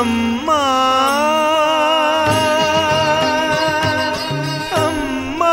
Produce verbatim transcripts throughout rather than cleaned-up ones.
അമ്മ അമ്മ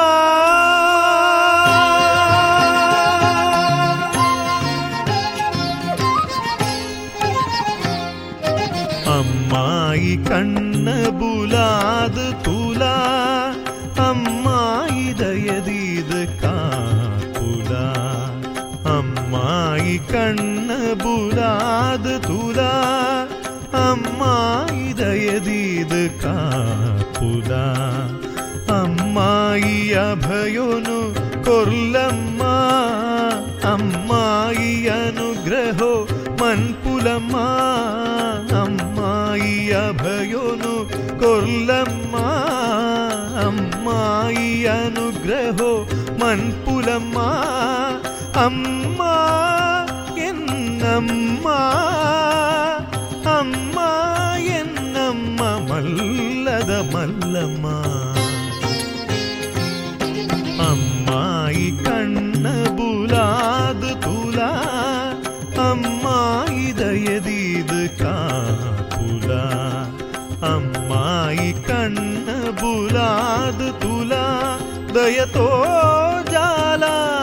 അമ്മായി കണ്ണ് ബുലാത് തുല അമ്മായി ദയദീത് കാപ്പുല അമ്മായി കണ്ണ് ബുലാത് തുല അമ്മായി ദയദീത് കാപ്പുല അമ്മായി അഭയൊನು ಕೊರ್ಲಮ್ಮ ಅಮ್ಮಾಯಿ ಅನುಗ್ರಹೋ ಮನ್ಪುಲಮ್ಮ ಅಮ್ಮಾಯಿ ಅಭಯೋನು ಕೊರ್ಲಮ್ಮ ಅಮ್ಮಾಯಿ ಅನುಗ್ರಹೋ ಮನ್ಪುಲಮ್ಮ ಅಮ್ಮ ಎನ್ನಮ್ಮ ಅಮ್ಮ ಎನ್ನಮ್ಮ ಮಲ್ಲದ ಮಲ್ಲಮ್ಮ അമ്മായി കണ്ണ് ബുലാത് തുല അമ്മായി ദയദീത് കാപ്പുല അമ്മായി കണ്ണ് ബുലാത് തുല ദയതോ ജാല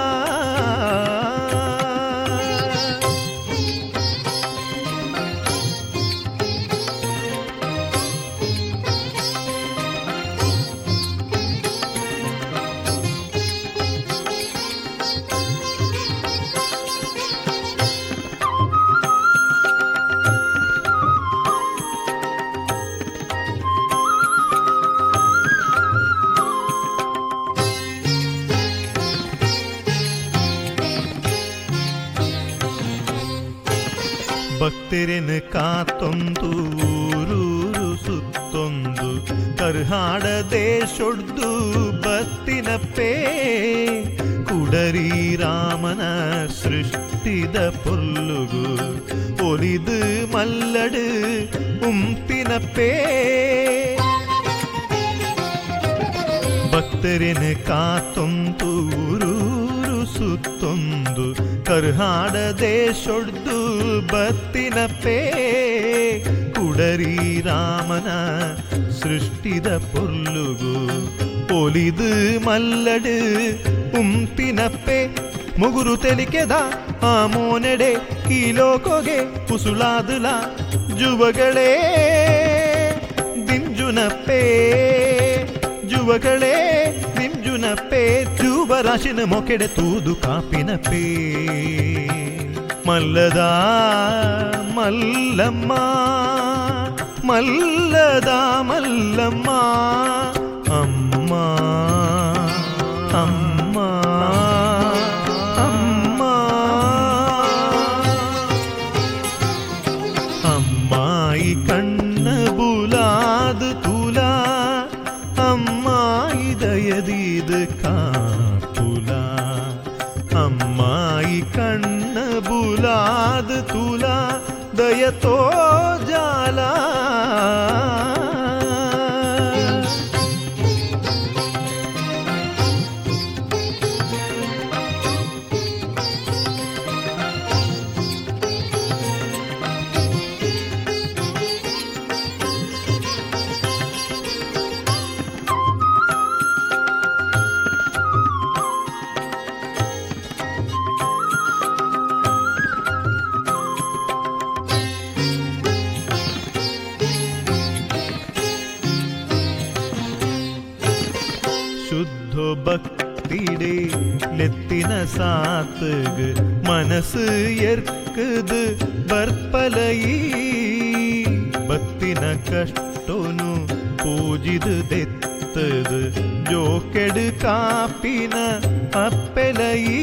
ಭಕ್ತರನ್ನು ಕಾತೊಂದು ಊರೂರು ಸುತ್ತೊಂದು ಕರ್ಹಾಡ ದೇಶೊಡ್ದು ಬತ್ತಿನಪ್ಪೇ ಕುಡರಿ ರಾಮನ ಸೃಷ್ಟಿದ ಪೊಲ್ಲುಗು ಒಲಿದು ಮಲ್ಲಡು ಉಂಪಿನಪ್ಪೇ ಭಕ್ತರನ್ನು ಕಾತೊಂದು ಊರೂರು ಸುತ್ತೊಂದು ಕರ್ಹಾಡ ದೇಶೊಡ್ದು ಬತ್ತಿನಪ್ಪೇ ಕುಡರಿ ರಾಮನ ಸೃಷ್ಟಿದ ಪೊಲ್ಲುಗು ಒಲಿದು ಮಲ್ಲಡು ಉಂಪಿನಪ್ಪೇ ಮುಗುರು ತೆಲಿಕೆದ ಆ ಮೋನೆಡೆ ಈ ಲೋಕೋಗೆ ಕುಸುಲಾದುಲ ಜುವಗಳೇ ದಿಂಜುನಪ್ಪೇ ಜುವಗಳೇ ದಿಂಜುನಪ್ಪೇ ಜೂಬರಾಶಿನ ಮೊಕೆಡೆ ತೂದು ಕಾಪಿನಪ್ಪೇ ಮಲ್ಲದ ಮಲ್ಲಮ್ಮ ಮಲ್ಲದ ಮಲ್ಲಮ್ಮ ಅಮ್ಮ ಅಮ್ಮ ಅಮ್ಮ ಅಮ್ಮಾಯಿ ಕಣ್ಣ ಬುಲಾದು ತುಲ ಅಮ್ಮಾಯಿ ದಯದೀದು ಕಾಪುಲ ಅಮ್ಮಾಯಿ ಕಣ್ಣ ಬುಲಾದು ತುಲ ದಯತೋ ಜಾಲ ശുദ്ധോ ഭക്തിയുടെ ലെത്തിന സാത്തുഗ് മനസ്സ് എർക്കുത് ബർപ്പലയി ഭക്തിന കഷ്ടോನು പൂജിത് ദെത്തത് ജോക്കെട് കാപ്പിന അപ്പെലയി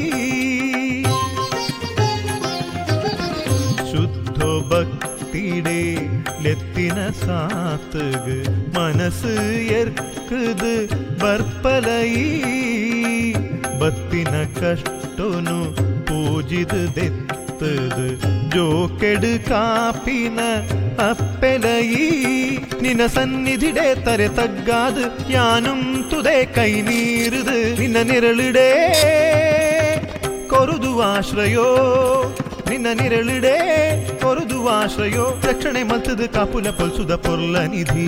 ശുദ്ധോ ഭക്തിയുടെ ലെത്തിന സാത്തുഗ് മനസ്സ് എർക്കുത് ಬರ್ಪಲಯಿ ಬತ್ತಿನ ಕಷ್ಟೋನು ಪೂಜಿದು ದೆತ್ತದು ಜೋಕೆಡು ಕಾಪಿನ ಅಪ್ಪೆಲಯಿ ನಿನ್ನ ಸನ್ನಿಧಿಡೆ ತರೆ ತಗ್ಗಾದು ಯಾನುಂ ತುದೆ ಕೈ ನೀರುದು ನಿನ್ನ ನಿರಳಿಡೆ ಕೊರುದು ಆಶ್ರಯೋ ನಿನ್ನ ನಿರಳಿಡೆ ಕೊರುದುವಾಶ್ರಯೋ ರಕ್ಷಣೆ ಮಲ್ತದು ಕಾಪುಲ ಪೊಲ್ಸುದ ಪೊರ್ಲ ನಿಧಿ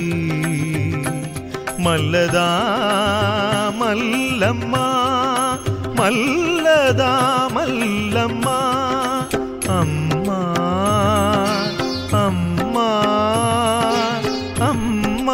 ಮಲ್ಲದ ಮಲ್ಲಮ್ಮ ಮಲ್ಲದ ಮಲ್ಲಮ್ಮ ಅಮ್ಮ ಅಮ್ಮ ಅಮ್ಮ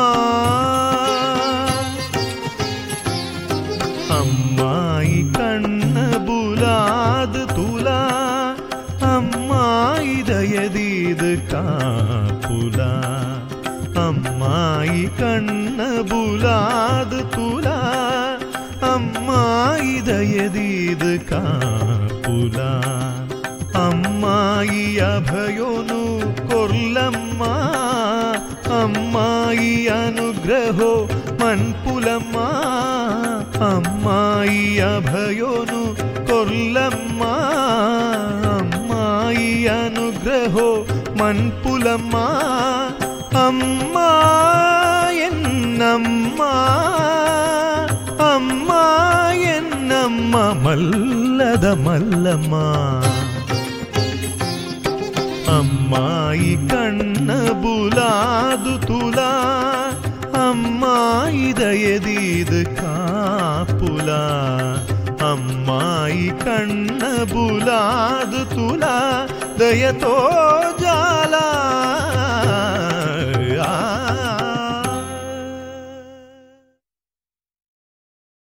ಅಮ್ಮಾಯಿ ಕಣ್ಣ ಬುಲಾದ ತುಲ ಅಮ್ಮಾಯಿ ದಯದೀದ ಕಾಪುಲ ಅಮ್ಮಾಯಿ ಕಣ್ಣ ಬುಲಾದ ತುಲ ಅಮ್ಮಾಯಿ ದಯದೀದ ಕಾಪುಲ ಅಮ್ಮಾಯಿ ಅಭಯೋನು ಕೊರ್ಲಮ್ಮ ಅಮ್ಮಾಯಿ ಅನುಗ್ರಹೋ ಮನ್ಪುಲಮ್ಮ ಅಮ್ಮಾಯಿ ಅಭಯೋನು ಕೊರ್ಲಮ್ಮ ಅಮ್ಮಾಯಿ ಅನುಗ್ರಹೋ ಮನ್ಪುಲಮ್ಮ ಅಮ್ಮ ಎನ್ನಮ್ಮ ಅಮ್ಮ ಎನ್ನಮ್ಮ ಮಲ್ಲದ ಮಲ್ಲಮ್ಮ ಅಮ್ಮಾಯಿ ಕಣ್ಣ ಬುಲಾದು ತುಲ ಅಮ್ಮಾಯಿ ದಯದೀದ ಕಾಪುಲ ಅಮ್ಮಾಯಿ ಕಣ್ಣ ಬುಲಾದು ತುಲ ದಯತೋ ಜಾಲ